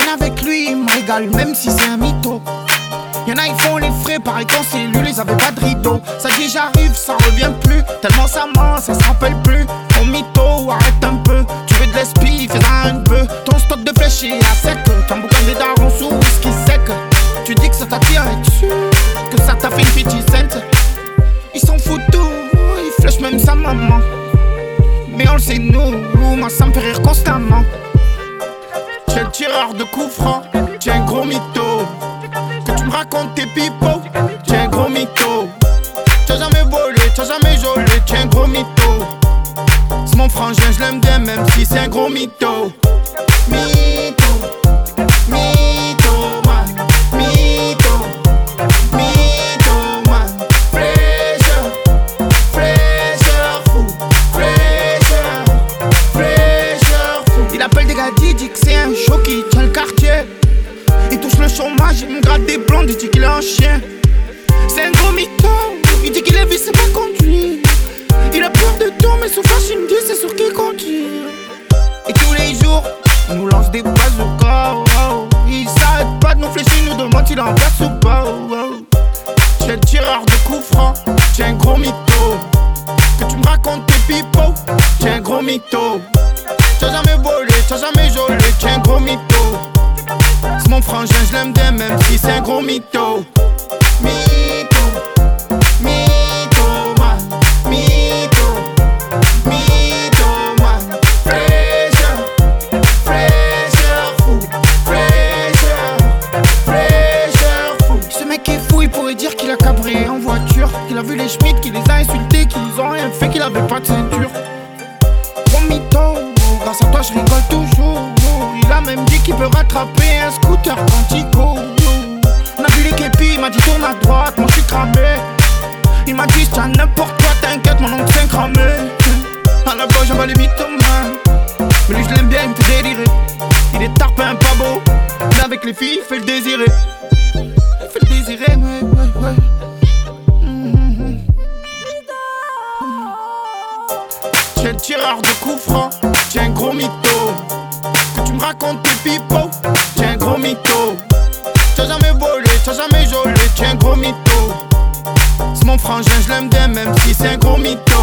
traîne avec lui, il me régale, même si c'est un mytho. Y'en a, ils font les frais, pareil qu'en cellule, ils avaient pas de rideau. Ça dit j'arrive, ça revient plus, tellement ça ment, ça se rappelle plus. Ton mytho, arrête un peu, tu veux de l'espi, fais-en un peu. Ton stock de flèches est à sec, ton boucan des darons sous whisky sec. Tu dis que ça t'attire dessus, que ça t'a fait une petite scène. Ils s'en foutent tout, ils flèchent même sa maman. Mais on le sait nous, moi ça me fait rire constamment. T'es le tireur de coups francs, t'es un gros mytho. Que tu me racontes tes pipos, t'es un gros mytho. T'as jamais volé, t'as jamais jolé, t'es un gros mytho. C'est mon frangin, je l'aime bien même si c'est un gros mytho. Mytho, mytho man, mytho, mytho man. Fraîcheur, fraîcheur fou, fraîcheur, fraîcheur fou. Il appelle des gars, il dit que c'est un show qui tient le quartier. Il touche le chômage, il me gratte des blondes, il dit qu'il est un chien. C'est un gros mytho, il dit qu'il est vu, c'est pas conduit. Il a peur de tout, mais son flash il me dit c'est sûr qu'il continue. Et tous les jours, il nous lance des bazookas, oh, oh. Il s'arrête pas de nous fléchir, il nous demande s'il en place ou pas, oh, oh. T'es le tireur de coups francs, t'es un gros mytho. Que tu me racontes tes pipos, t'es un gros mytho. T'as jamais volé, t'as jamais jolé, t'es un gros mytho. C'est mon frangin, je l'aime bien même si c'est un gros mytho. Mytho, mytho man, mytho, mytho man. Fraîcheur, fraîcheur fou, fraîcheur, fraîcheur fou. Ce mec est fou, il pourrait dire qu'il a cabré en voiture, qu'il a vu les Schmitt, qu'il les a insultés, qu'ils ont rien fait, qu'il avait pas de ceinture. Gros mytho, grâce à toi je rigole toujours. Il a même dit qu'il peut rattraper un scooter quand il court. On a vu les képis, il m'a dit tourne à droite, moi je suis cramé. Il m'a dit tiens n'importe quoi, t'inquiète mon oncle c'est cramé. À la base j'en bats les mythomanes, mais lui je l'aime bien, il me fait délirer. Il est tarpin, pas beau, mais avec les filles il fait le désirer. Il fait le désirer, ouais. T'es le tireur de coups francs, t'es un gros mytho. Que tu me racontes tes pipos, t'es un gros mytho. T'as jamais volé, t'as jamais jolé, t'es un gros mytho. C'est mon frangin, je l'aime bien même si c'est un gros mytho.